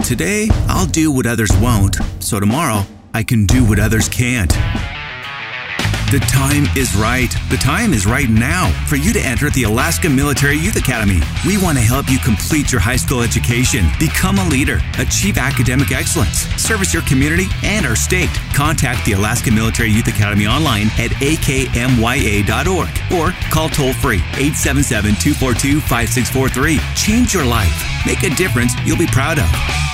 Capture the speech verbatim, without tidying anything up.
Today, I'll do what others won't, so tomorrow, I can do what others can't. The time is right. The time is right now for you to enter the Alaska Military Youth Academy. We want to help you complete your high school education, become a leader, achieve academic excellence, service your community and our state. Contact the Alaska Military Youth Academy online at a k m y a dot org or call toll-free eight seven seven, two four two, five six four three. Change your life. Make a difference you'll be proud of.